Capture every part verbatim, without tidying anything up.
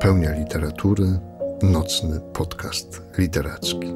Pełnia literatury, nocny podcast literacki.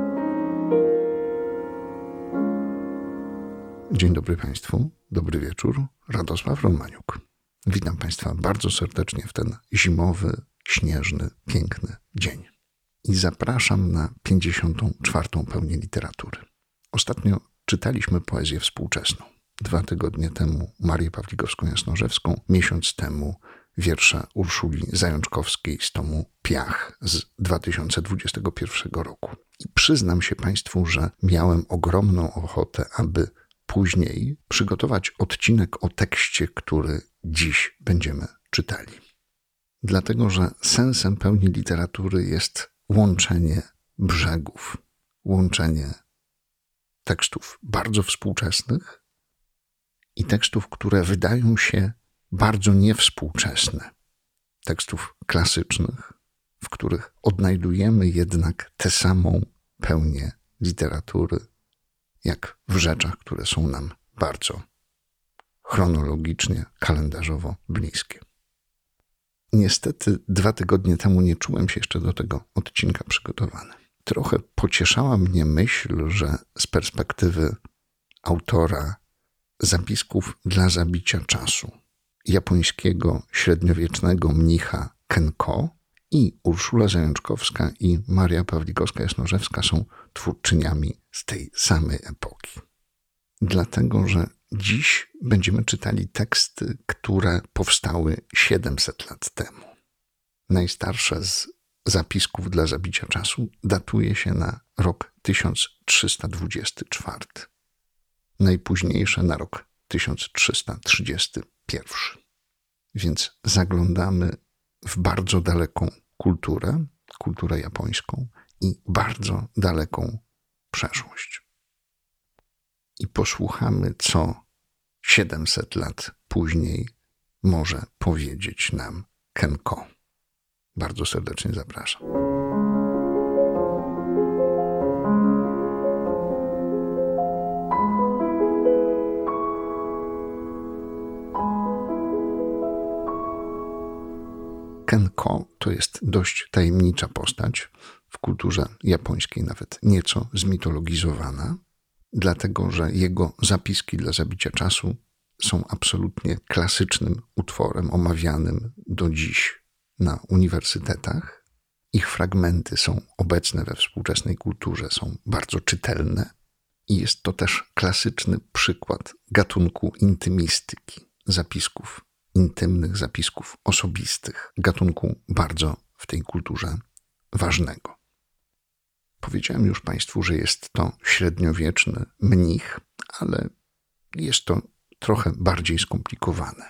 Dzień dobry Państwu, dobry wieczór, Radosław Romaniuk. Witam Państwa bardzo serdecznie w ten zimowy, śnieżny, piękny dzień. I zapraszam na pięćdziesiątą czwartą Pełnię literatury. Ostatnio czytaliśmy poezję współczesną. Dwa tygodnie temu Marię Pawlikowską-Jasnorzewską, miesiąc temu wiersze Urszuli Zajączkowskiej z tomu Piach z dwa tysiące dwudziestego pierwszego roku. I przyznam się Państwu, że miałem ogromną ochotę, aby później przygotować odcinek o tekście, który dziś będziemy czytali. Dlatego, że sensem pełni literatury jest łączenie brzegów, łączenie tekstów bardzo współczesnych i tekstów, które wydają się bardzo niewspółczesne. Tekstów klasycznych, w których odnajdujemy jednak tę samą pełnię literatury, jak w rzeczach, które są nam bardzo chronologicznie, kalendarzowo bliskie. Niestety dwa tygodnie temu nie czułem się jeszcze do tego odcinka przygotowany. Trochę pocieszała mnie myśl, że z perspektywy autora zapisków dla zabicia czasu, japońskiego średniowiecznego mnicha Kenko, i Urszula Zajączkowska i Maria Pawlikowska-Jasnorzewska są twórczyniami z tej samej epoki. Dlatego, że dziś będziemy czytali teksty, które powstały siedemset lat temu. Najstarsze z zapisków dla zabicia czasu datuje się na rok tysiąc trzysta dwudziesty czwarty. Najpóźniejsze na rok tysiąc trzysta trzydziesty pierwszy. Więc zaglądamy w bardzo daleką kulturę, kulturę japońską i bardzo daleką przeszłość. I posłuchamy, co siedemset lat później może powiedzieć nam Kenko. Bardzo serdecznie zapraszam. Kenko to jest dość tajemnicza postać, w kulturze japońskiej nawet nieco zmitologizowana, dlatego że jego zapiski dla zabicia czasu są absolutnie klasycznym utworem omawianym do dziś na uniwersytetach. Ich fragmenty są obecne we współczesnej kulturze, są bardzo czytelne i jest to też klasyczny przykład gatunku intymistyki, zapisków intymnych, zapisków osobistych, gatunku bardzo w tej kulturze ważnego. Powiedziałem już Państwu, że jest to średniowieczny mnich, ale jest to trochę bardziej skomplikowane.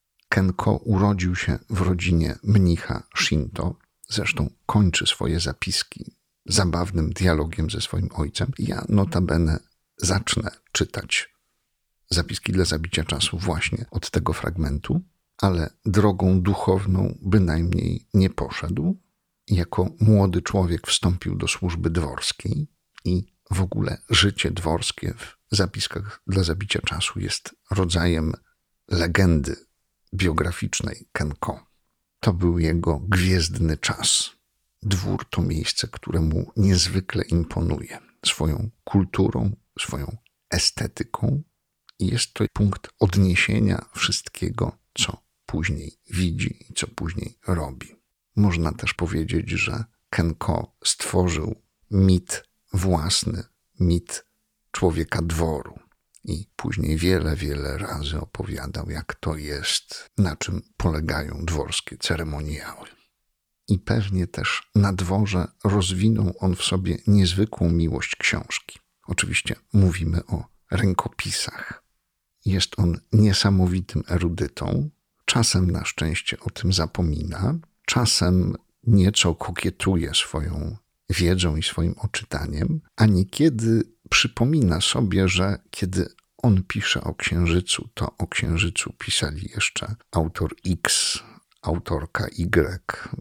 Kenko urodził się w rodzinie mnicha Shinto, zresztą kończy swoje zapiski zabawnym dialogiem ze swoim ojcem. Ja notabene zacznę czytać zapiski dla zabicia czasu właśnie od tego fragmentu, ale drogą duchowną bynajmniej nie poszedł. Jako młody człowiek wstąpił do służby dworskiej i w ogóle życie dworskie w zapiskach dla zabicia czasu jest rodzajem legendy biograficznej Kenko. To był jego gwiezdny czas. Dwór to miejsce, które mu niezwykle imponuje swoją kulturą, swoją estetyką i jest to punkt odniesienia wszystkiego, co później widzi i co później robi. Można też powiedzieć, że Kenko stworzył mit własny, mit człowieka dworu i później wiele, wiele razy opowiadał, jak to jest, na czym polegają dworskie ceremoniały. I pewnie też na dworze rozwinął on w sobie niezwykłą miłość książki. Oczywiście mówimy o rękopisach. Jest on niesamowitym erudytą, czasem na szczęście o tym zapomina, czasem nieco kokietuje swoją wiedzą i swoim odczytaniem, a niekiedy przypomina sobie, że kiedy on pisze o Księżycu, to o Księżycu pisali jeszcze autor X, autorka Y,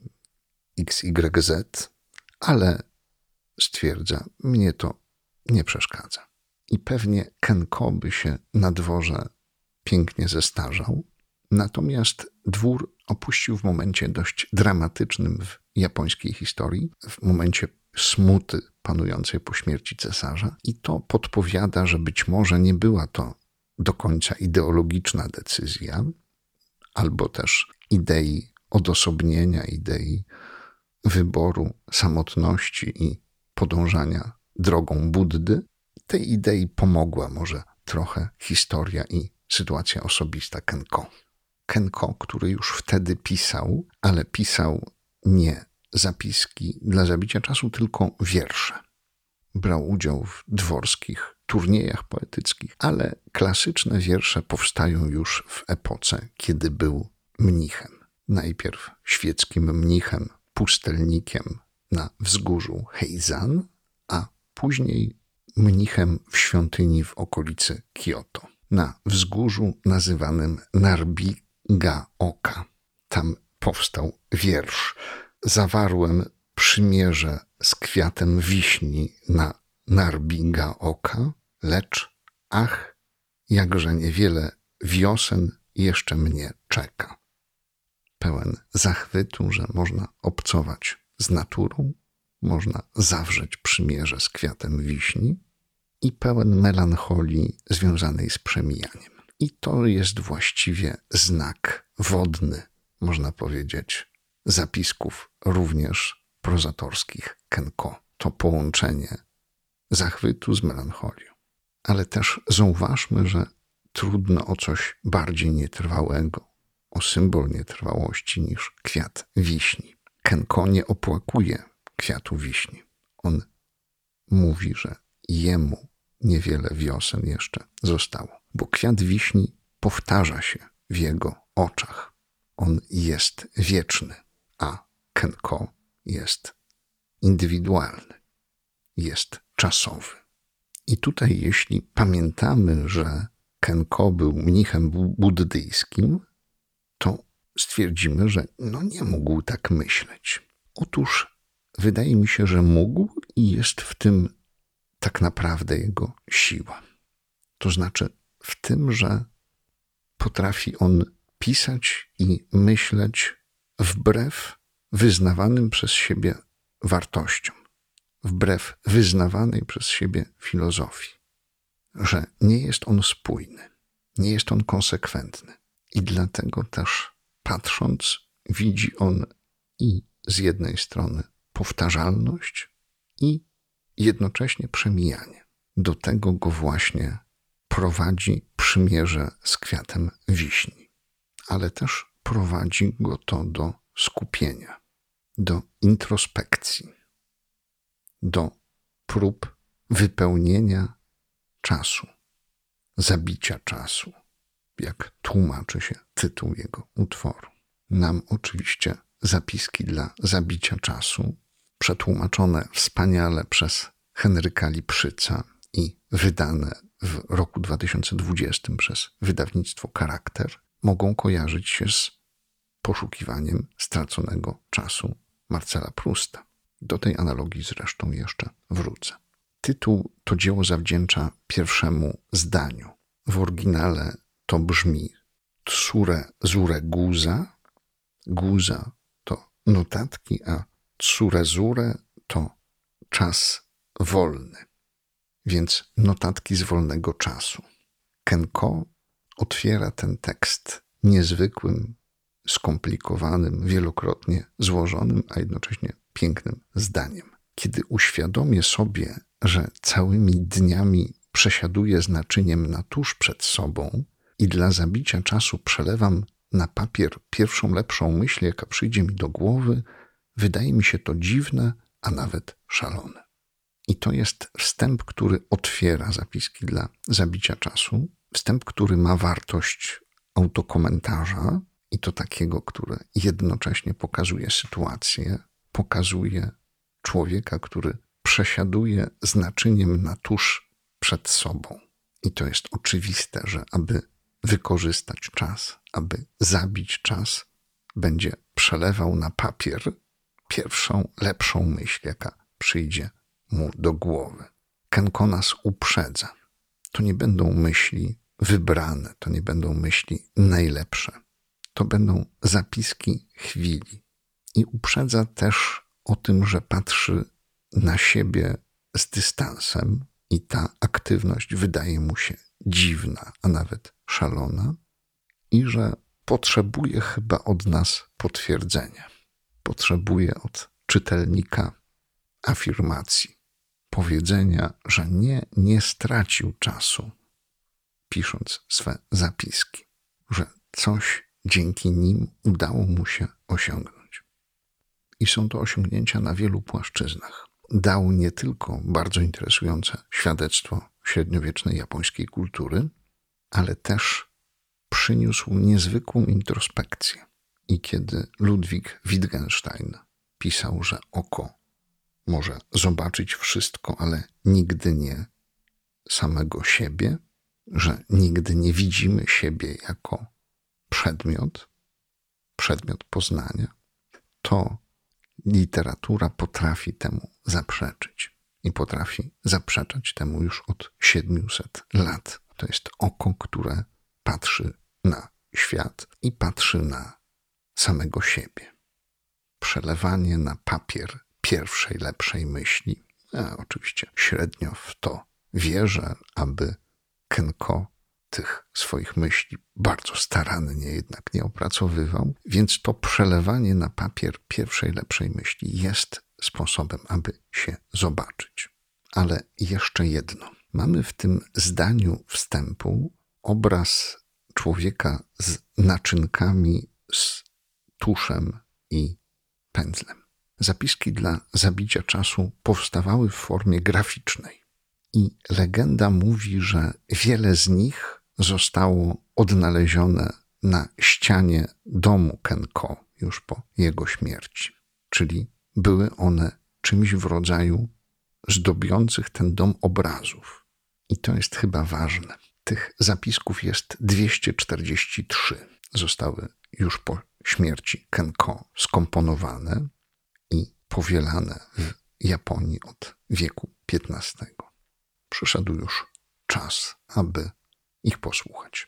X Y Z, ale stwierdza, mnie to nie przeszkadza. I pewnie Kenko by się na dworze pięknie zestarzał, Natomiast dwór opuścił w momencie dość dramatycznym w japońskiej historii, w momencie smuty panującej po śmierci cesarza, i to podpowiada, że być może nie była to do końca ideologiczna decyzja, albo też idei odosobnienia, idei wyboru samotności i podążania drogą Buddy. Tej idei pomogła może trochę historia i sytuacja osobista Kenko. Kenko, który już wtedy pisał, ale pisał nie zapiski dla zabicia czasu, tylko wiersze. Brał udział w dworskich turniejach poetyckich, ale klasyczne wiersze powstają już w epoce, kiedy był mnichem. Najpierw świeckim mnichem, pustelnikiem na wzgórzu Heizan, a później mnichem w świątyni w okolicy Kioto, na wzgórzu nazywanym Narbiga-oka. Tam powstał wiersz: zawarłem przymierze z kwiatem wiśni na Narbiga-oka, lecz ach, jakże niewiele wiosen jeszcze mnie czeka. Pełen zachwytu, że można obcować z naturą, można zawrzeć przymierze z kwiatem wiśni, i pełen melancholii związanej z przemijaniem. I to jest właściwie znak wodny, można powiedzieć, zapisków również prozatorskich Kenko. To połączenie zachwytu z melancholią. Ale też zauważmy, że trudno o coś bardziej nietrwałego, o symbol nietrwałości niż kwiat wiśni. Kenko nie opłakuje kwiatu wiśni. On mówi, że jemu niewiele wiosen jeszcze zostało, bo kwiat wiśni powtarza się w jego oczach. On jest wieczny, a Kenko jest indywidualny, jest czasowy. I tutaj, jeśli pamiętamy, że Kenko był mnichem buddyjskim, to stwierdzimy, że no nie mógł tak myśleć. Otóż wydaje mi się, że mógł i jest w tym tak naprawdę jego siła. To znaczy w tym, że potrafi on pisać i myśleć wbrew wyznawanym przez siebie wartościom, wbrew wyznawanej przez siebie filozofii, że nie jest on spójny, nie jest on konsekwentny. I dlatego też patrząc, widzi on i z jednej strony powtarzalność i jednocześnie przemijanie. Do tego go właśnie prowadzi przymierze z kwiatem wiśni, ale też prowadzi go to do skupienia, do introspekcji, do prób wypełnienia czasu, zabicia czasu, jak tłumaczy się tytuł jego utworu. Nam oczywiście zapiski dla zabicia czasu, przetłumaczone wspaniale przez Henryka Lipszyca i wydane w roku dwa tysiące dwudziestym przez wydawnictwo Charakter, mogą kojarzyć się z poszukiwaniem straconego czasu Marcela Prousta. Do tej analogii zresztą jeszcze wrócę. Tytuł to dzieło zawdzięcza pierwszemu zdaniu. W oryginale to brzmi Tsure zure guza. Guza to notatki, a tsure zure to czas wolny. Więc notatki z wolnego czasu. Kenko otwiera ten tekst niezwykłym, skomplikowanym, wielokrotnie złożonym, a jednocześnie pięknym zdaniem. Kiedy uświadomię sobie, że całymi dniami przesiaduję z naczyniem na tuż przed sobą i dla zabicia czasu przelewam na papier pierwszą lepszą myśl, jaka przyjdzie mi do głowy, wydaje mi się to dziwne, a nawet szalone. I to jest wstęp, który otwiera zapiski dla zabicia czasu. Wstęp, który ma wartość autokomentarza i to takiego, które jednocześnie pokazuje sytuację, pokazuje człowieka, który przesiaduje z naczyniem na tuż przed sobą. I to jest oczywiste, że aby wykorzystać czas, aby zabić czas, będzie przelewał na papier pierwszą, lepszą myśl, jaka przyjdzie mu do głowy. Kenko nas uprzedza. To nie będą myśli wybrane, to nie będą myśli najlepsze. to będą zapiski chwili. I uprzedza też o tym, że patrzy na siebie z dystansem i ta aktywność wydaje mu się dziwna, a nawet szalona i że potrzebuje chyba od nas potwierdzenia. Potrzebuje od czytelnika afirmacji, powiedzenia, że nie, nie stracił czasu, pisząc swe zapiski, że coś dzięki nim udało mu się osiągnąć. I są to osiągnięcia na wielu płaszczyznach. Dał nie tylko bardzo interesujące świadectwo średniowiecznej japońskiej kultury, ale też przyniósł niezwykłą introspekcję. I kiedy Ludwig Wittgenstein pisał, że oko może zobaczyć wszystko, ale nigdy nie samego siebie, że nigdy nie widzimy siebie jako przedmiot, przedmiot poznania, to literatura potrafi temu zaprzeczyć. I potrafi zaprzeczać temu już od siedmiuset lat. To jest oko, które patrzy na świat i patrzy na samego siebie. Przelewanie na papier pierwszej, lepszej myśli. Ja oczywiście średnio w to wierzę, aby Kenko tych swoich myśli bardzo starannie jednak nie opracowywał, więc to przelewanie na papier pierwszej, lepszej myśli jest sposobem, aby się zobaczyć. Ale jeszcze jedno. Mamy w tym zdaniu wstępu obraz człowieka z naczynkami, z tuszem i pędzlem. Zapiski dla zabicia czasu powstawały w formie graficznej i legenda mówi, że wiele z nich zostało odnalezione na ścianie domu Kenko już po jego śmierci. Czyli były one czymś w rodzaju zdobiących ten dom obrazów. I to jest chyba ważne. Tych zapisków jest dwieście czterdzieści trzy. Zostały już po śmierci Kenko skomponowane i powielane w Japonii od wieku piętnastego. Przyszedł już czas, aby ich posłuchać.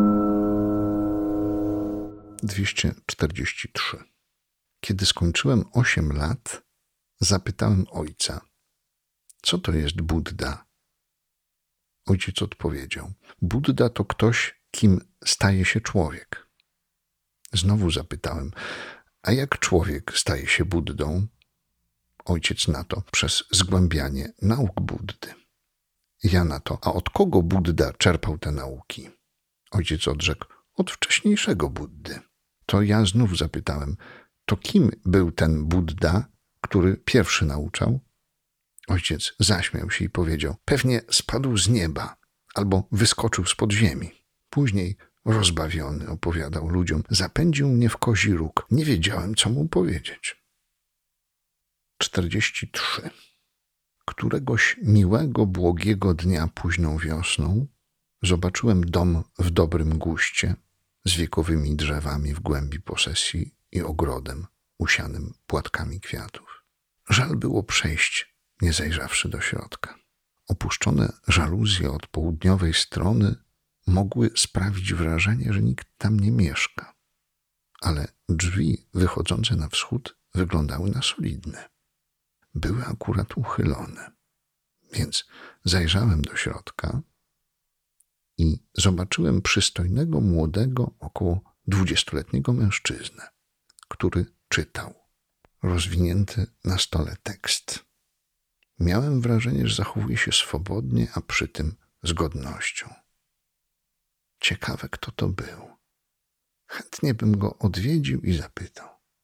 dwieście czterdzieści trzy. Kiedy skończyłem osiem lat, zapytałem ojca, co to jest Budda? Ojciec odpowiedział, Budda to ktoś, kim staje się człowiek. Znowu zapytałem, a jak człowiek staje się Buddą? Ojciec na to, przez zgłębianie nauk Buddy. Ja na to, a od kogo Budda czerpał te nauki? Ojciec odrzekł, od wcześniejszego Buddy. To ja znów zapytałem, to kim był ten Budda, który pierwszy nauczał? Ojciec zaśmiał się i powiedział, pewnie spadł z nieba albo wyskoczył spod ziemi. Później, rozbawiony, opowiadał ludziom, zapędził mnie w kozi róg. Nie wiedziałem, co mu powiedzieć. czterdzieści trzy. Któregoś miłego, błogiego dnia późną wiosną zobaczyłem dom w dobrym guście z wiekowymi drzewami w głębi posesji i ogrodem usianym płatkami kwiatów. Żal było przejść, nie zajrzawszy do środka. Opuszczone żaluzje od południowej strony mogły sprawić wrażenie, że nikt tam nie mieszka. Ale drzwi wychodzące na wschód wyglądały na solidne. Były akurat uchylone. Więc zajrzałem do środka i zobaczyłem przystojnego, młodego, około dwudziestoletniego mężczyznę, który czytał. Rozwinięty na stole tekst. Miałem wrażenie, że zachowuje się swobodnie, a przy tym z godnością. Ciekawe, kto to był. Chętnie bym go odwiedził i zapytał.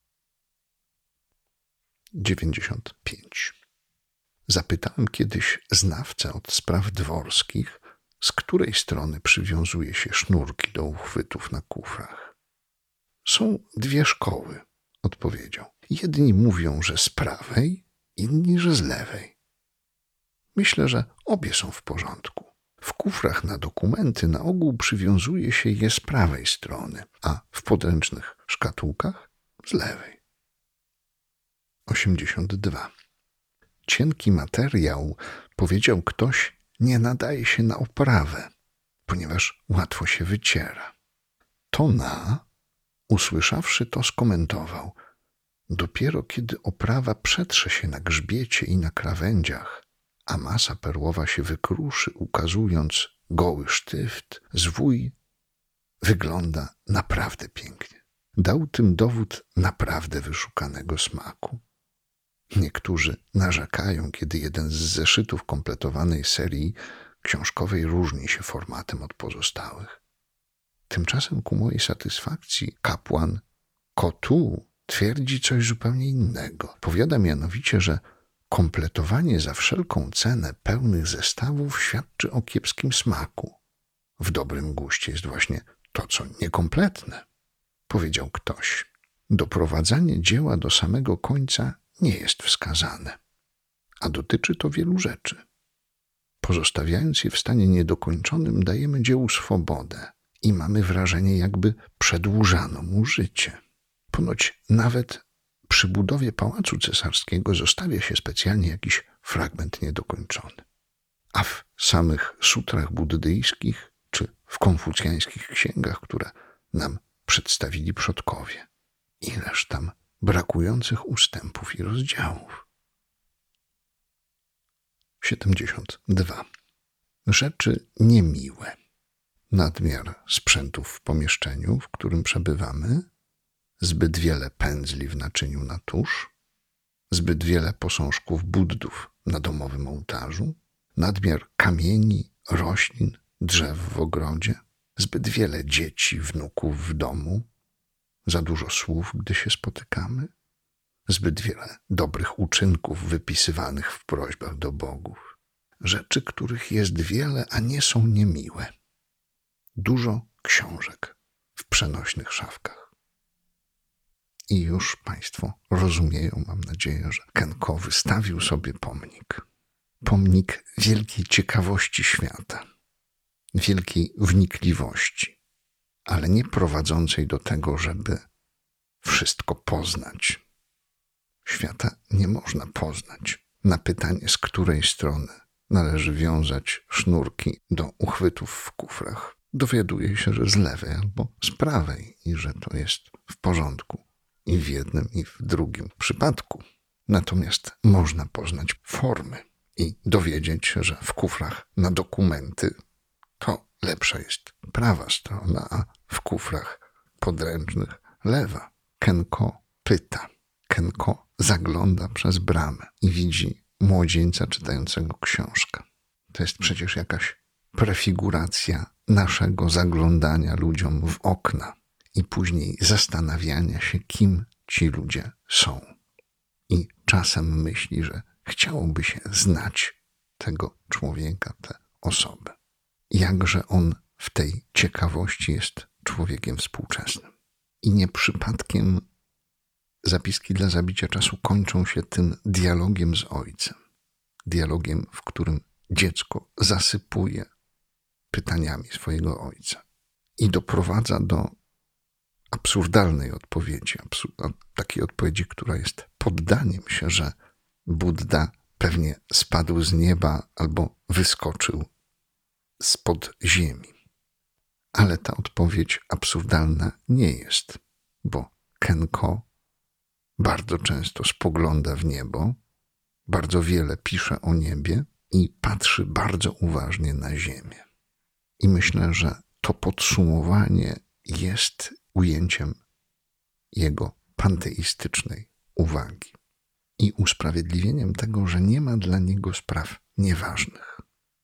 dziewięćdziesiąt pięć. Zapytałem kiedyś znawcę od spraw dworskich, z której strony przywiązuje się sznurki do uchwytów na kufrach. Są dwie szkoły, odpowiedział. Jedni mówią, że z prawej, inni, że z lewej. Myślę, że obie są w porządku. W kufrach na dokumenty na ogół przywiązuje się je z prawej strony, a w podręcznych szkatułkach z lewej. osiemdziesiąt dwa. Cienki materiał, powiedział ktoś, nie nadaje się na oprawę, ponieważ łatwo się wyciera. To na usłyszawszy to, skomentował: dopiero kiedy oprawa przetrze się na grzbiecie i na krawędziach, a masa perłowa się wykruszy, ukazując goły sztyft, zwój wygląda naprawdę pięknie. Dał tym dowód naprawdę wyszukanego smaku. Niektórzy narzekają, kiedy jeden z zeszytów kompletowanej serii książkowej różni się formatem od pozostałych. Tymczasem ku mojej satysfakcji kapłan Kotu twierdzi coś zupełnie innego. Powiada mianowicie, że kompletowanie za wszelką cenę pełnych zestawów świadczy o kiepskim smaku. W dobrym guście jest właśnie to, co niekompletne. Powiedział ktoś: doprowadzanie dzieła do samego końca nie jest wskazane, a dotyczy to wielu rzeczy. Pozostawiając je w stanie niedokończonym, dajemy dziełu swobodę i mamy wrażenie, jakby przedłużano mu życie. Ponoć nawet przy budowie Pałacu Cesarskiego zostawia się specjalnie jakiś fragment niedokończony. A w samych sutrach buddyjskich czy w konfucjańskich księgach, które nam przedstawili przodkowie, ileż tam brakujących ustępów i rozdziałów. siedemdziesiąt dwa. Rzeczy niemiłe. Nadmiar sprzętów w pomieszczeniu, w którym przebywamy, zbyt wiele pędzli w naczyniu na tusz, zbyt wiele posążków Buddów na domowym ołtarzu, nadmiar kamieni, roślin, drzew w ogrodzie, zbyt wiele dzieci, wnuków w domu, za dużo słów, gdy się spotykamy, zbyt wiele dobrych uczynków wypisywanych w prośbach do bogów, rzeczy, których jest wiele, a nie są niemiłe. Dużo książek w przenośnych szafkach. I już Państwo rozumieją, mam nadzieję, że Kenko wystawił sobie pomnik. Pomnik wielkiej ciekawości świata, wielkiej wnikliwości, ale nie prowadzącej do tego, żeby wszystko poznać. Świata nie można poznać. Na pytanie, z której strony należy wiązać sznurki do uchwytów w kufrach, dowiaduje się, że z lewej albo z prawej i że to jest w porządku i w jednym, i w drugim przypadku. Natomiast można poznać formy i dowiedzieć się, że w kufrach na dokumenty to lepsza jest prawa strona, a w kufrach podręcznych lewa. Kenko pyta. Kenko zagląda przez bramę i widzi młodzieńca czytającego książkę. To jest przecież jakaś prefiguracja naszego zaglądania ludziom w okna i później zastanawiania się, kim ci ludzie są. I czasem myśli, że chciałoby się znać tego człowieka, tę osobę. Jakże on w tej ciekawości jest człowiekiem współczesnym. I nie przypadkiem zapiski dla zabicia czasu kończą się tym dialogiem z ojcem. Dialogiem, w którym dziecko zasypuje pytaniami swojego ojca i doprowadza do absurdalnej odpowiedzi, absur- takiej odpowiedzi, która jest poddaniem się, że Budda pewnie spadł z nieba albo wyskoczył spod ziemi. Ale ta odpowiedź absurdalna nie jest, bo Kenko bardzo często spogląda w niebo, bardzo wiele pisze o niebie i patrzy bardzo uważnie na ziemię. I myślę, że to podsumowanie jest ujęciem jego panteistycznej uwagi i usprawiedliwieniem tego, że nie ma dla niego spraw nieważnych,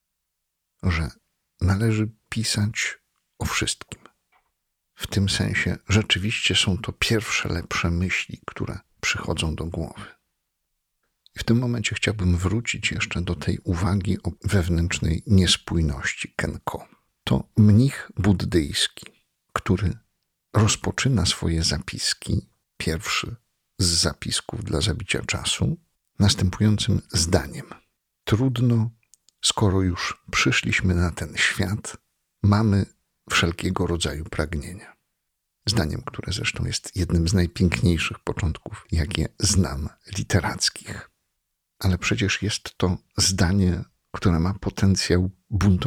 że należy pisać o wszystkim. W tym sensie rzeczywiście są to pierwsze lepsze myśli, które przychodzą do głowy. I w tym momencie chciałbym wrócić jeszcze do tej uwagi o wewnętrznej niespójności Kenko. To mnich buddyjski, który rozpoczyna swoje zapiski, pierwszy z zapisków dla zabicia czasu, następującym zdaniem. Trudno, skoro już przyszliśmy na ten świat, mamy wszelkiego rodzaju pragnienia. Zdaniem, które zresztą jest jednym z najpiękniejszych początków, jakie znam, literackich. Ale przecież jest to zdanie, które ma potencjał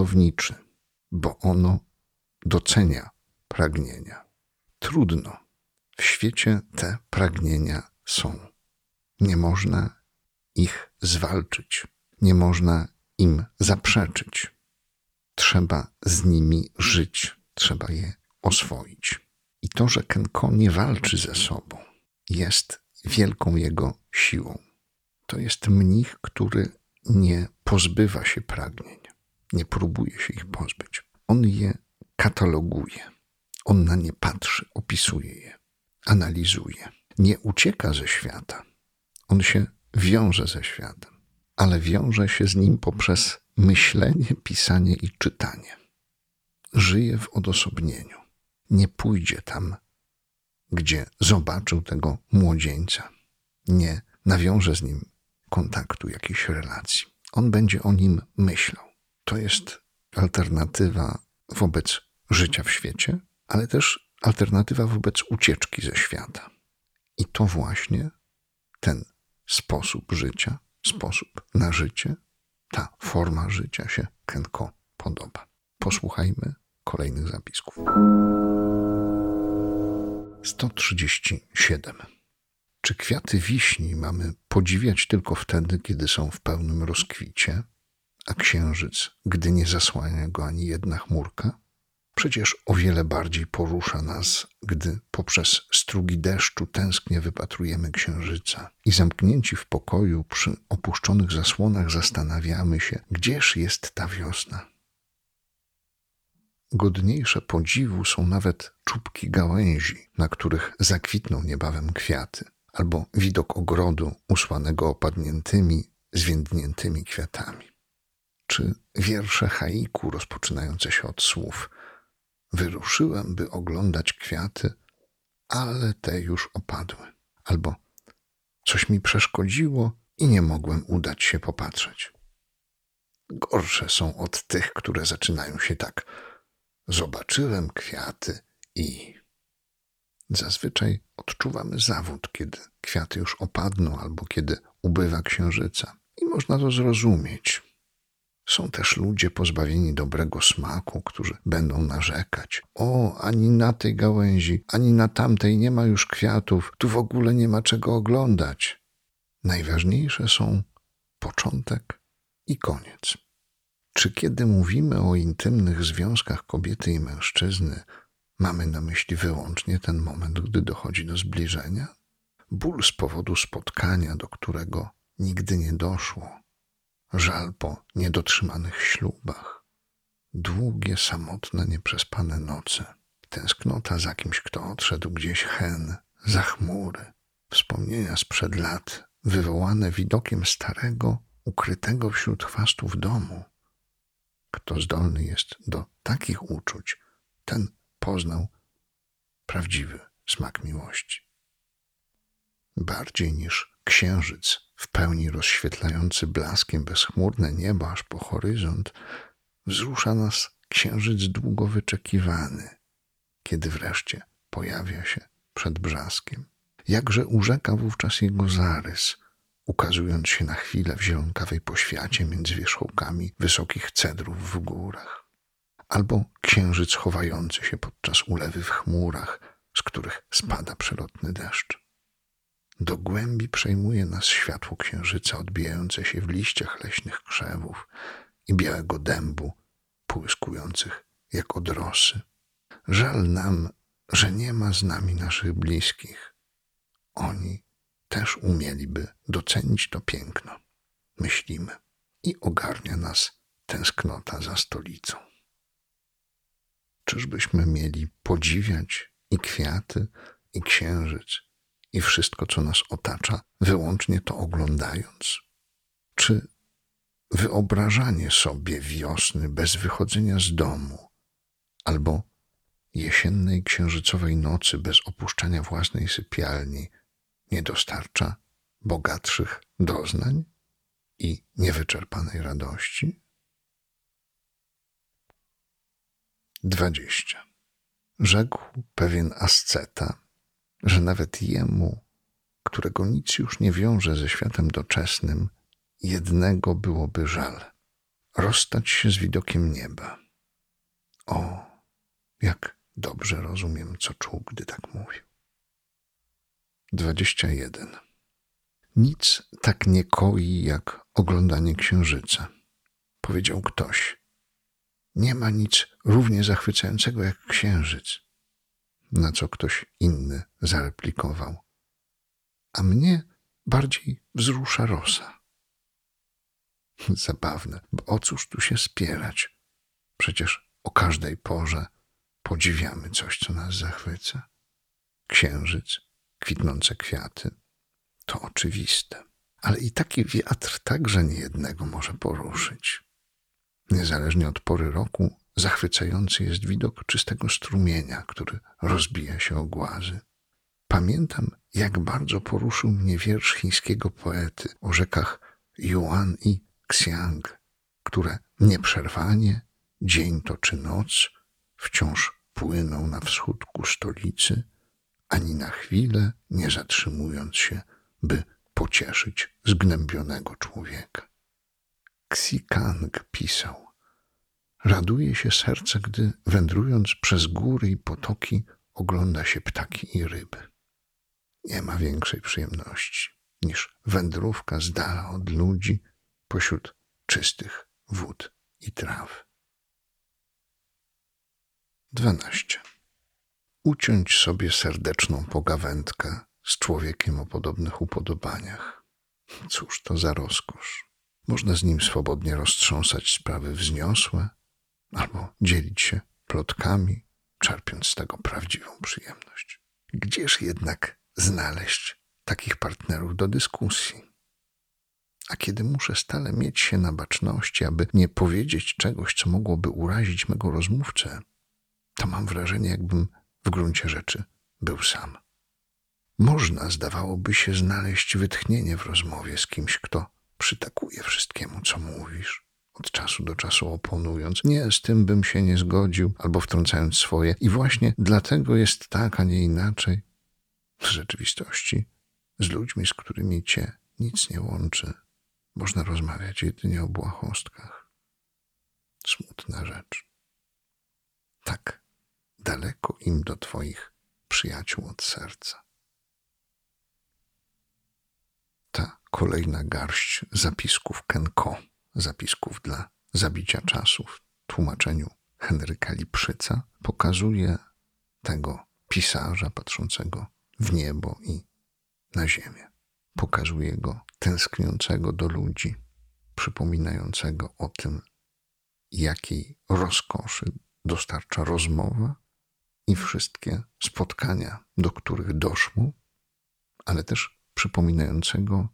buntowniczy, bo ono docenia pragnienia. Trudno, W świecie te pragnienia są. Nie można ich zwalczyć. Nie można im zaprzeczyć. Trzeba z nimi żyć. Trzeba je oswoić. I to, że Kenko nie walczy ze sobą, jest wielką jego siłą. To jest mnich, który nie pozbywa się pragnień. Nie próbuje się ich pozbyć. On je kataloguje. On na nie patrzy, opisuje je, analizuje. Nie ucieka ze świata. On się wiąże ze światem, ale wiąże się z nim poprzez myślenie, pisanie i czytanie. Żyje w odosobnieniu. Nie pójdzie tam, gdzie zobaczył tego młodzieńca. Nie nawiąże z nim kontaktu, jakiejś relacji. On będzie o nim myślał. To jest alternatywa wobec życia w świecie, ale też alternatywa wobec ucieczki ze świata. I to właśnie ten sposób życia, sposób na życie, ta forma życia się Kenko podoba. Posłuchajmy kolejnych zapisków. sto trzydzieści siedem. Czy kwiaty wiśni mamy podziwiać tylko wtedy, kiedy są w pełnym rozkwicie, a księżyc, gdy nie zasłania go ani jedna chmurka? Przecież o wiele bardziej porusza nas, gdy poprzez strugi deszczu tęsknie wypatrujemy księżyca i zamknięci w pokoju przy opuszczonych zasłonach zastanawiamy się, gdzież jest ta wiosna. Godniejsze podziwu są nawet czubki gałęzi, na których zakwitną niebawem kwiaty, albo widok ogrodu usłanego opadniętymi, zwiędniętymi kwiatami. Czy wiersze haiku rozpoczynające się od słów: wyruszyłem, by oglądać kwiaty, ale te już opadły. Albo coś mi przeszkodziło i nie mogłem udać się popatrzeć. Gorsze są od tych, które zaczynają się tak: zobaczyłem kwiaty i... Zazwyczaj odczuwamy zawód, kiedy kwiaty już opadną albo kiedy ubywa księżyca. I można to zrozumieć. Są też ludzie pozbawieni dobrego smaku, którzy będą narzekać: o, ani na tej gałęzi, ani na tamtej nie ma już kwiatów, tu w ogóle nie ma czego oglądać. Najważniejsze są początek i koniec. Czy kiedy mówimy o intymnych związkach kobiety i mężczyzny, mamy na myśli wyłącznie ten moment, gdy dochodzi do zbliżenia? Ból z powodu spotkania, do którego nigdy nie doszło. Żal po niedotrzymanych ślubach. Długie, samotne, nieprzespane noce. Tęsknota za kimś, kto odszedł gdzieś hen, za chmury. Wspomnienia sprzed lat, wywołane widokiem starego, ukrytego wśród chwastów domu. Kto zdolny jest do takich uczuć, ten poznał prawdziwy smak miłości. Bardziej niż księżyc w pełni rozświetlający blaskiem bezchmurne niebo aż po horyzont, wzrusza nas księżyc długo wyczekiwany, kiedy wreszcie pojawia się przed brzaskiem. Jakże urzeka wówczas jego zarys, ukazując się na chwilę w zielonkawej poświacie między wierzchołkami wysokich cedrów w górach. Albo księżyc chowający się podczas ulewy w chmurach, z których spada przelotny deszcz. Do głębi przejmuje nas światło księżyca odbijające się w liściach leśnych krzewów i białego dębu, połyskujących jak od rosy. Żal nam, że nie ma z nami naszych bliskich. Oni też umieliby docenić to piękno. Myślimy i ogarnia nas tęsknota za stolicą. Czyżbyśmy mieli podziwiać i kwiaty, i księżyc, i wszystko, co nas otacza, wyłącznie to oglądając? Czy wyobrażanie sobie wiosny bez wychodzenia z domu, albo jesiennej księżycowej nocy bez opuszczania własnej sypialni nie dostarcza bogatszych doznań i niewyczerpanej radości? dwadzieścia. Rzekł pewien asceta, że nawet jemu, którego nic już nie wiąże ze światem doczesnym, jednego byłoby żal: rozstać się z widokiem nieba. O, jak dobrze rozumiem, co czuł, gdy tak mówił. dwadzieścia jeden. Nic tak nie koi jak oglądanie księżyca, powiedział ktoś. Nie ma nic równie zachwycającego jak księżyc. Na co ktoś inny zareplikował. A mnie bardziej wzrusza rosa. Zabawne, bo o cóż tu się spierać? Przecież o każdej porze podziwiamy coś, co nas zachwyca. Księżyc, kwitnące kwiaty, to oczywiste. Ale i taki wiatr także niejednego może poruszyć. Niezależnie od pory roku, zachwycający jest widok czystego strumienia, który rozbija się o głazy. Pamiętam, jak bardzo poruszył mnie wiersz chińskiego poety o rzekach Yuan i Xiang, które nieprzerwanie, dzień to czy noc, wciąż płyną na wschód ku stolicy, ani na chwilę nie zatrzymując się, by pocieszyć zgnębionego człowieka. Xi Kang pisał: raduje się serce, gdy wędrując przez góry i potoki ogląda się ptaki i ryby. Nie ma większej przyjemności niż wędrówka z dala od ludzi pośród czystych wód i traw. dwanaście. Uciąć sobie serdeczną pogawędkę z człowiekiem o podobnych upodobaniach. Cóż to za rozkosz. Można z nim swobodnie roztrząsać sprawy wzniosłe albo dzielić się plotkami, czerpiąc z tego prawdziwą przyjemność. Gdzież jednak znaleźć takich partnerów do dyskusji? A kiedy muszę stale mieć się na baczności, aby nie powiedzieć czegoś, co mogłoby urazić mego rozmówcę, to mam wrażenie, jakbym w gruncie rzeczy był sam. Można, zdawałoby się, znaleźć wytchnienie w rozmowie z kimś, kto przytakuje wszystkiemu, co mówisz, od czasu do czasu oponując. Nie, z tym bym się nie zgodził, albo wtrącając swoje. I właśnie dlatego jest tak, a nie inaczej. W rzeczywistości z ludźmi, z którymi cię nic nie łączy, można rozmawiać jedynie o błahostkach. Smutna rzecz. Tak daleko im do twoich przyjaciół od serca. Ta kolejna garść zapisków Kenko, zapisków dla zabicia czasu w tłumaczeniu Henryka Lipszyca, pokazuje tego pisarza patrzącego w niebo i na ziemię. Pokazuje go tęskniącego do ludzi, przypominającego o tym, jakiej rozkoszy dostarcza rozmowa i wszystkie spotkania, do których doszło, ale też przypominającego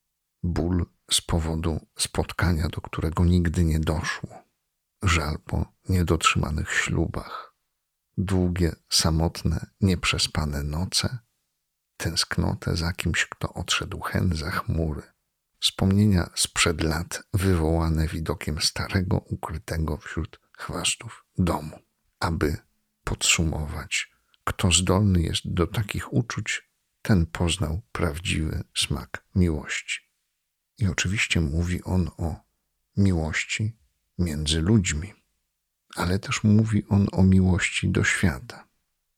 ból z powodu spotkania, do którego nigdy nie doszło, żal po niedotrzymanych ślubach, długie, samotne, nieprzespane noce, tęsknotę za kimś, kto odszedł hen za chmury, wspomnienia sprzed lat wywołane widokiem starego, ukrytego wśród chwastów domu. Aby podsumować, kto zdolny jest do takich uczuć, ten poznał prawdziwy smak miłości. I oczywiście mówi on o miłości między ludźmi, ale też mówi on o miłości do świata,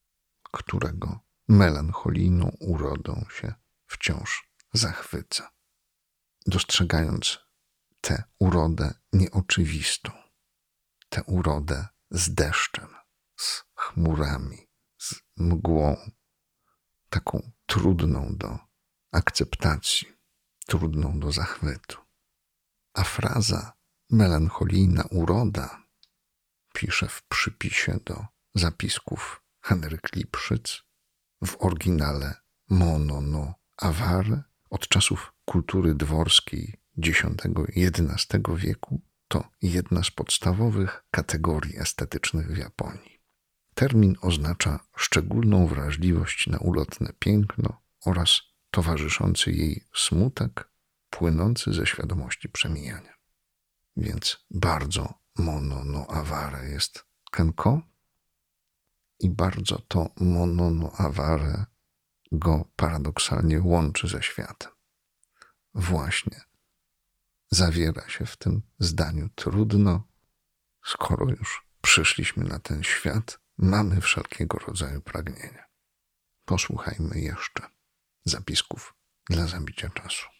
którego melancholijną urodą się wciąż zachwyca. Dostrzegając tę urodę nieoczywistą, tę urodę z deszczem, z chmurami, z mgłą, taką trudną do akceptacji, trudną do zachwytu. A fraza melancholijna uroda, pisze w przypisie do zapisków Henryk Lipszyc, w oryginale mono no avare, od czasów kultury dworskiej dziesiątego-jedenastego wieku, to jedna z podstawowych kategorii estetycznych w Japonii. Termin oznacza szczególną wrażliwość na ulotne piękno oraz towarzyszący jej smutek płynący ze świadomości przemijania. Więc bardzo mono no avare jest Kenko i bardzo to mono no avare go paradoksalnie łączy ze światem. Właśnie zawiera się w tym zdaniu trudno, skoro już przyszliśmy na ten świat, mamy wszelkiego rodzaju pragnienia. Posłuchajmy jeszcze zapisków dla zabicia czasu.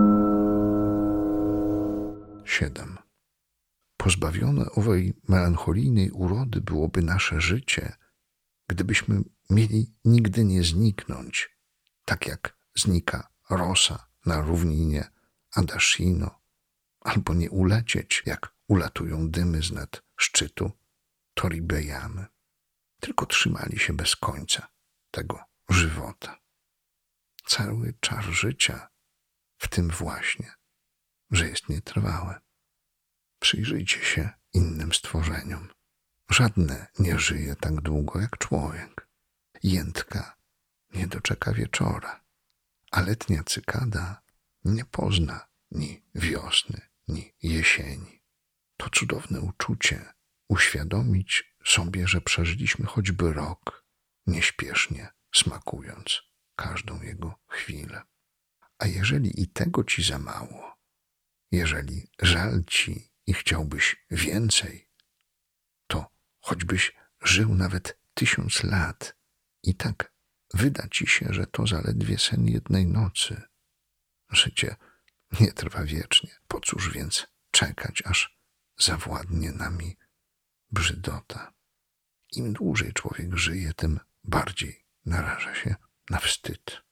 siedem. Pozbawione owej melancholijnej urody byłoby nasze życie, gdybyśmy mieli nigdy nie zniknąć, tak jak znika rosa na równinie Adashino, albo nie ulecieć, jak ulatują dymy z nad szczytu Toribeyamy, tylko trzymali się bez końca tego żywota. Cały czar życia w tym właśnie, że jest nietrwałe. Przyjrzyjcie się innym stworzeniom. Żadne nie żyje tak długo jak człowiek. Jętka nie doczeka wieczora, a letnia cykada nie pozna ni wiosny, ni jesieni. To cudowne uczucie uświadomić sobie, że przeżyliśmy choćby rok, nieśpiesznie smakując każdą jego chwilę. A jeżeli i tego ci za mało, jeżeli żal ci i chciałbyś więcej, to choćbyś żył nawet tysiąc lat i tak wyda ci się, że to zaledwie sen jednej nocy. Życie nie trwa wiecznie. Po cóż więc czekać, aż zawładnie nami brzydota? Im dłużej człowiek żyje, tym bardziej naraża się na wstyd.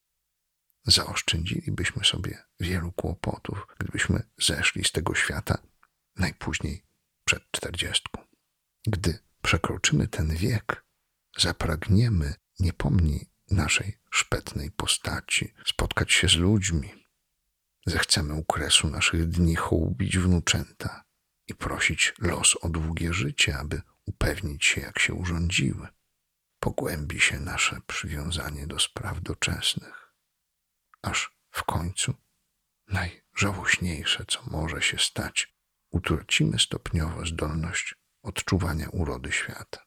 Zaoszczędzilibyśmy sobie wielu kłopotów, gdybyśmy zeszli z tego świata najpóźniej przed czterdziestką. Gdy przekroczymy ten wiek, zapragniemy, nie pomni naszej szpetnej postaci, spotkać się z ludźmi. Zechcemy u kresu naszych dni hołubić wnuczęta i prosić los o długie życie, aby upewnić się, jak się urządziły. Pogłębi się nasze przywiązanie do spraw doczesnych, aż w końcu najżałośniejsze, co może się stać, utracimy stopniowo zdolność odczuwania urody świata.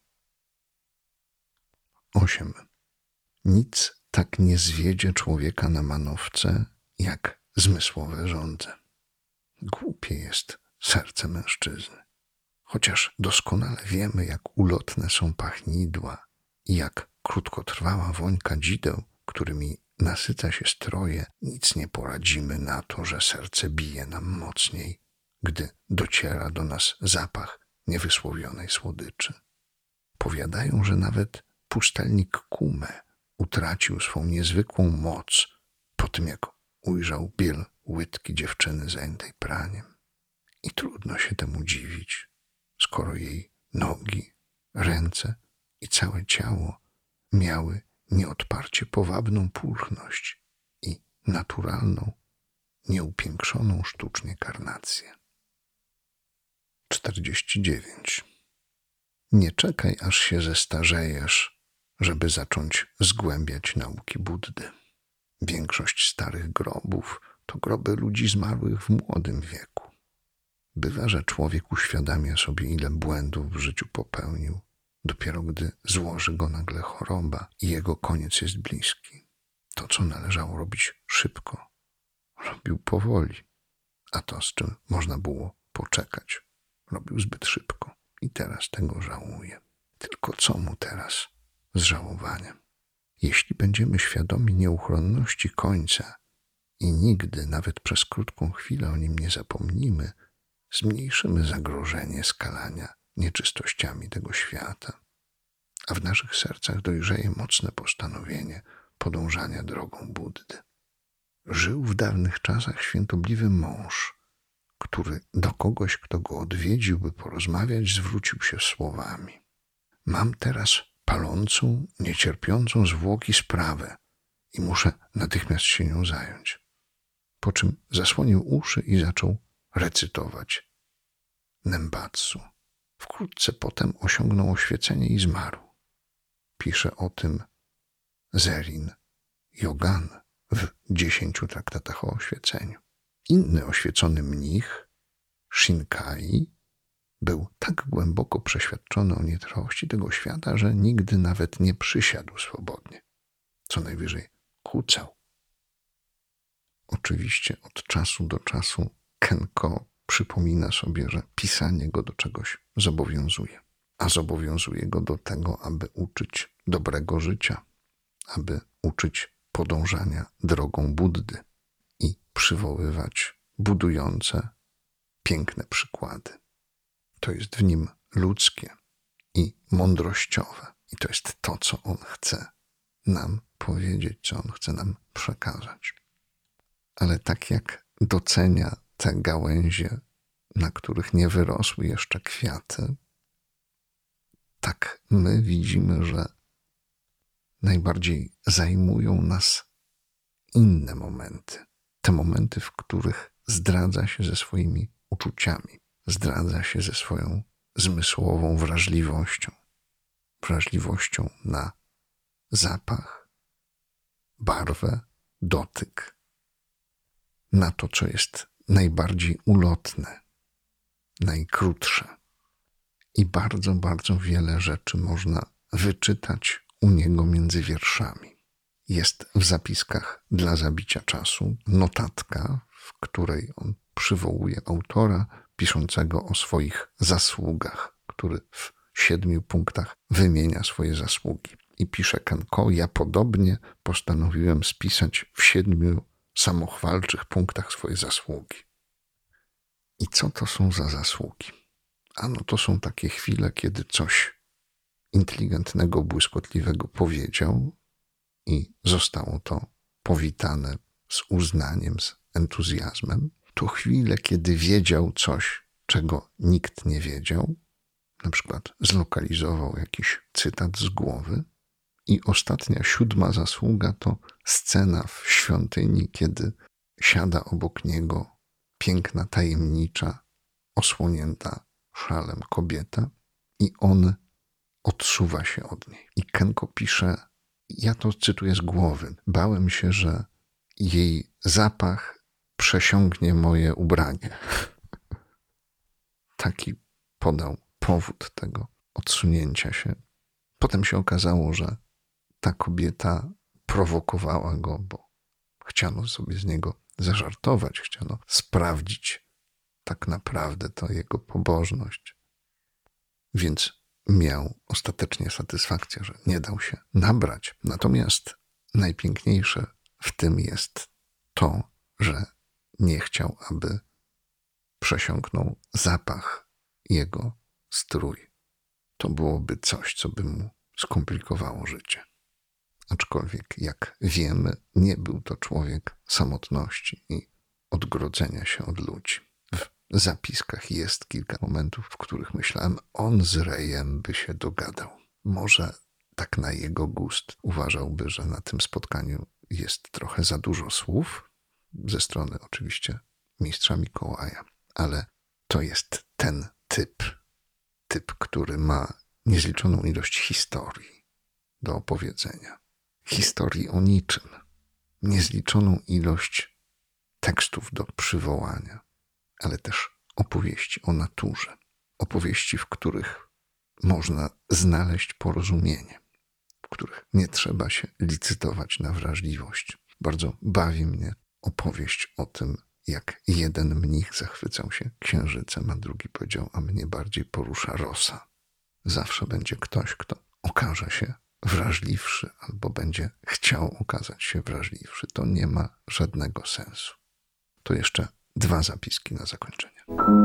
osiem. Nic tak nie zwiedzie człowieka na manowce, jak zmysłowe żądze. Głupie jest serce mężczyzny. Chociaż doskonale wiemy, jak ulotne są pachnidła i jak krótkotrwała woń kadzideł, którymi nasyca się stroje, nic nie poradzimy na to, że serce bije nam mocniej, gdy dociera do nas zapach niewysłowionej słodyczy. Powiadają, że nawet pustelnik Kume utracił swą niezwykłą moc po tym, jak ujrzał biel łydki dziewczyny zajętej praniem. I trudno się temu dziwić, skoro jej nogi, ręce i całe ciało miały nieodparcie powabną pulchność i naturalną, nieupiększoną sztucznie karnację. czterdzieści dziewięć. Nie czekaj, aż się zestarzejesz, żeby zacząć zgłębiać nauki Buddy. Większość starych grobów to groby ludzi zmarłych w młodym wieku. Bywa, że człowiek uświadamia sobie, ile błędów w życiu popełnił, dopiero gdy złoży go nagle choroba i jego koniec jest bliski. To, co należało robić szybko, robił powoli, a to, z czym można było poczekać, robił zbyt szybko i teraz tego żałuje. Tylko co mu teraz z żałowaniem? Jeśli będziemy świadomi nieuchronności końca i nigdy, nawet przez krótką chwilę o nim nie zapomnimy, zmniejszymy zagrożenie skalania nieczystościami tego świata, a w naszych sercach dojrzeje mocne postanowienie podążania drogą Buddy. Żył w dawnych czasach świętobliwy mąż, który do kogoś, kto go odwiedził, by porozmawiać, zwrócił się słowami: mam teraz palącą, niecierpiącą zwłoki sprawę i muszę natychmiast się nią zająć. Po czym zasłonił uszy i zaczął recytować Nembatsu. Wkrótce potem osiągnął oświecenie i zmarł. Pisze o tym Zerin Jogan w dziesięciu traktatach o oświeceniu. Inny oświecony mnich, Shinkai, był tak głęboko przeświadczony o nietrwałości tego świata, że nigdy nawet nie przysiadł swobodnie. Co najwyżej kucał. Oczywiście od czasu do czasu Kenko przypomina sobie, że pisanie go do czegoś zobowiązuje, a zobowiązuje go do tego, aby uczyć dobrego życia, aby uczyć podążania drogą Buddy i przywoływać budujące, piękne przykłady. To jest w nim ludzkie i mądrościowe. I to jest to, co on chce nam powiedzieć, co on chce nam przekazać. Ale tak jak docenia te gałęzie, na których nie wyrosły jeszcze kwiaty, tak my widzimy, że najbardziej zajmują nas inne momenty. Te momenty, w których zdradza się ze swoimi uczuciami, zdradza się ze swoją zmysłową wrażliwością. Wrażliwością na zapach, barwę, dotyk, na to, co jest najbardziej ulotne, najkrótsze. I bardzo, bardzo wiele rzeczy można wyczytać u niego między wierszami. Jest w zapiskach dla zabicia czasu notatka, w której on przywołuje autora piszącego o swoich zasługach, który w siedmiu punktach wymienia swoje zasługi. I pisze Kenko: ja podobnie postanowiłem spisać w siedmiu samochwalczych punktach swoje zasługi. I co to są za zasługi? Ano to są takie chwile, kiedy coś inteligentnego, błyskotliwego powiedział i zostało to powitane z uznaniem, z entuzjazmem. To chwile, kiedy wiedział coś, czego nikt nie wiedział, na przykład zlokalizował jakiś cytat z głowy. I ostatnia, siódma zasługa to scena w świątyni, kiedy siada obok niego piękna, tajemnicza, osłonięta szalem kobieta i on odsuwa się od niej. I Kenko pisze, ja to cytuję z głowy, bałem się, że jej zapach przesiągnie moje ubranie. Taki podał powód tego odsunięcia się. Potem się okazało, że ta kobieta prowokowała go, bo chciano sobie z niego zażartować, chciano sprawdzić tak naprawdę to jego pobożność. Więc miał ostatecznie satysfakcję, że nie dał się nabrać. Natomiast najpiękniejsze w tym jest to, że nie chciał, aby przesiąknął zapach jego strój. To byłoby coś, co by mu skomplikowało życie. Aczkolwiek, jak wiemy, nie był to człowiek samotności i odgrodzenia się od ludzi. W zapiskach jest kilka momentów, w których myślałem, on z Rejem by się dogadał. Może tak na jego gust uważałby, że na tym spotkaniu jest trochę za dużo słów, ze strony oczywiście mistrza Mikołaja, ale to jest ten typ, typ, który ma niezliczoną ilość historii do opowiedzenia. Historii o niczym, niezliczoną ilość tekstów do przywołania, ale też opowieści o naturze, opowieści, w których można znaleźć porozumienie, w których nie trzeba się licytować na wrażliwość. Bardzo bawi mnie opowieść o tym, jak jeden mnich zachwycał się księżycem, a drugi powiedział, a mnie bardziej porusza rosa. Zawsze będzie ktoś, kto okaże się wrażliwszy albo będzie chciał okazać się wrażliwszy. To nie ma żadnego sensu. To jeszcze dwa zapiski na zakończenie.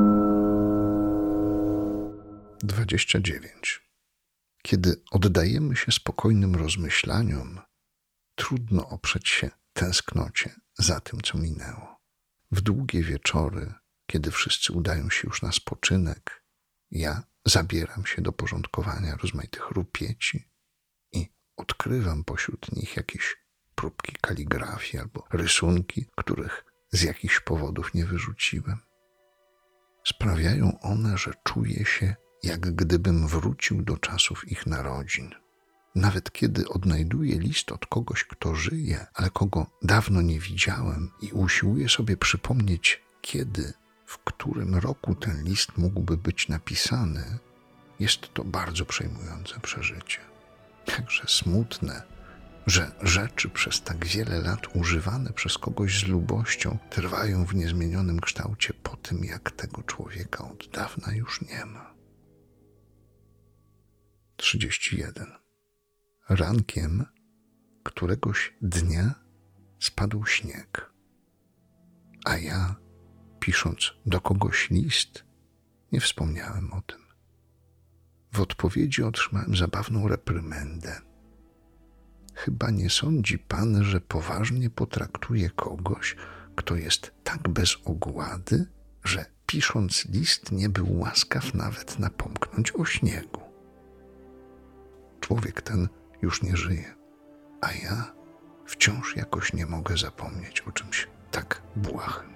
dwadzieścia dziewięć. Kiedy oddajemy się spokojnym rozmyślaniom, trudno oprzeć się tęsknocie za tym, co minęło. W długie wieczory, kiedy wszyscy udają się już na spoczynek, ja zabieram się do porządkowania rozmaitych rupieci i odkrywam pośród nich jakieś próbki kaligrafii albo rysunki, których z jakichś powodów nie wyrzuciłem. Sprawiają one, że czuję się, jak gdybym wrócił do czasów ich narodzin. Nawet kiedy odnajduję list od kogoś, kto żyje, ale kogo dawno nie widziałem i usiłuję sobie przypomnieć, kiedy, w którym roku ten list mógłby być napisany, jest to bardzo przejmujące przeżycie. Jakże smutne, że rzeczy przez tak wiele lat używane przez kogoś z lubością trwają w niezmienionym kształcie po tym, jak tego człowieka od dawna już nie ma. trzydzieści jeden. Rankiem któregoś dnia spadł śnieg, a ja, pisząc do kogoś list, nie wspomniałem o tym. W odpowiedzi otrzymałem zabawną reprymendę. Chyba nie sądzi pan, że poważnie potraktuje kogoś, kto jest tak bez ogłady, że pisząc list nie był łaskaw nawet napomknąć o śniegu. Człowiek ten już nie żyje, a ja wciąż jakoś nie mogę zapomnieć o czymś tak błahym.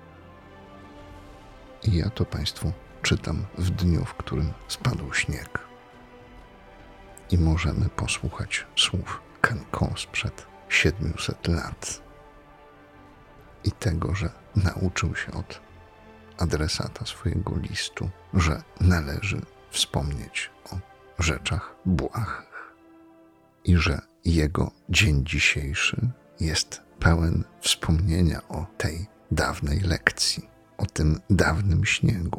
I ja to państwu czytam w dniu, w którym spadł śnieg. I możemy posłuchać słów Kenko sprzed siedmiuset lat i tego, że nauczył się od adresata swojego listu, że należy wspomnieć o rzeczach błahych i że jego dzień dzisiejszy jest pełen wspomnienia o tej dawnej lekcji, o tym dawnym śniegu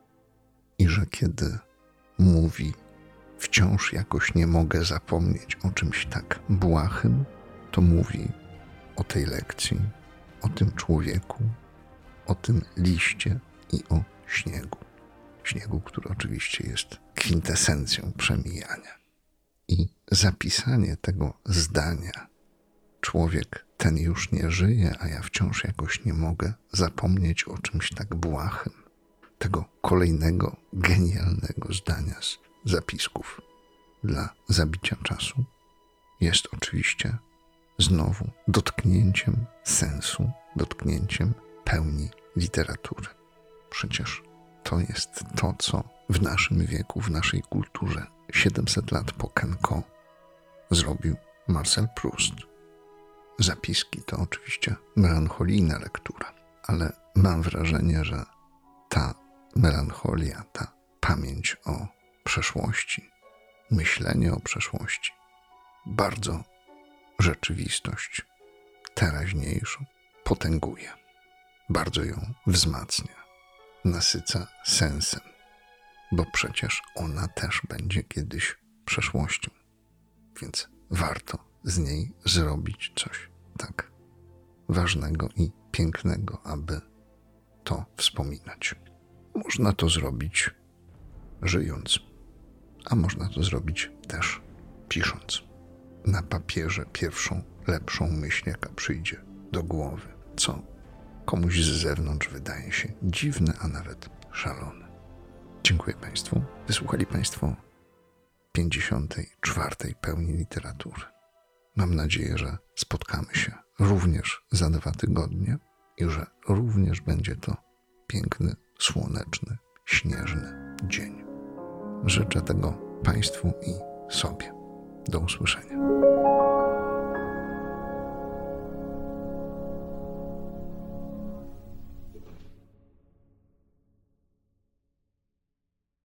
i że kiedy mówi wciąż jakoś nie mogę zapomnieć o czymś tak błahym, to mówi o tej lekcji, o tym człowieku, o tym liście i o śniegu. Śniegu, który oczywiście jest kwintesencją przemijania. I zapisanie tego zdania, człowiek ten już nie żyje, a ja wciąż jakoś nie mogę zapomnieć o czymś tak błahym, tego kolejnego genialnego zdania z zapisków dla zabicia czasu, jest oczywiście znowu dotknięciem sensu, dotknięciem pełni literatury. Przecież to jest to, co w naszym wieku, w naszej kulturze siedemset lat po Kenko zrobił Marcel Proust. Zapiski to oczywiście melancholijna lektura, ale mam wrażenie, że ta melancholia, ta pamięć o przeszłości, myślenie o przeszłości bardzo rzeczywistość teraźniejszą potęguje, bardzo ją wzmacnia, nasyca sensem, bo przecież ona też będzie kiedyś przeszłością, więc warto z niej zrobić coś tak ważnego i pięknego, aby to wspominać. Można to zrobić żyjąc, a można to zrobić też pisząc na papierze pierwszą, lepszą myśl, jaka przyjdzie do głowy, co komuś z zewnątrz wydaje się dziwne, a nawet szalone. Dziękuję Państwu. Wysłuchali Państwo pięćdziesiątej czwartej pełni literatury. Mam nadzieję, że spotkamy się również za dwa tygodnie i że również będzie to piękny, słoneczny, śnieżny dzień. Życzę tego Państwu i sobie. Do usłyszenia.